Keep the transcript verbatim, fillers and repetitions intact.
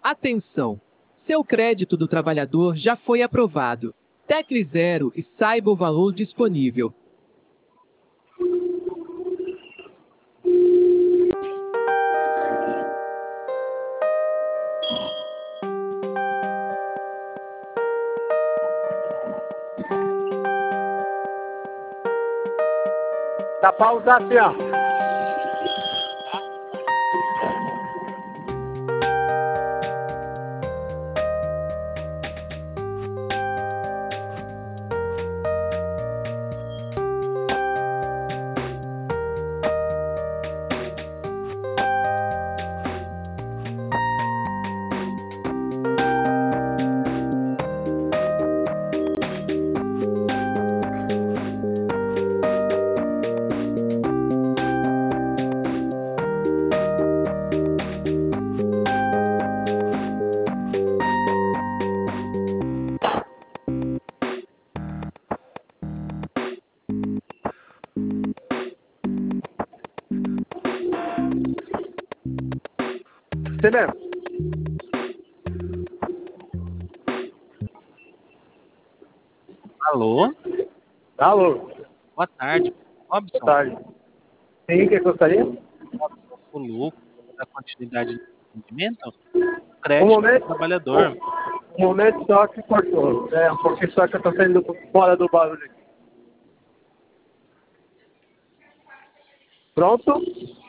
Atenção! Seu crédito do trabalhador já foi aprovado. Tecle zero e saiba o valor disponível. Dá pra usar assim, ó. Você mesmo. Alô? Alô. Boa tarde, Robson. Boa tarde. Sim, o que gostaria? Robson Fulu, da continuidade do atendimento. Um Crédito do momento. trabalhador. Um momento só que cortou. É, um pouquinho só que eu tô saindo fora do barulho aqui. Pronto?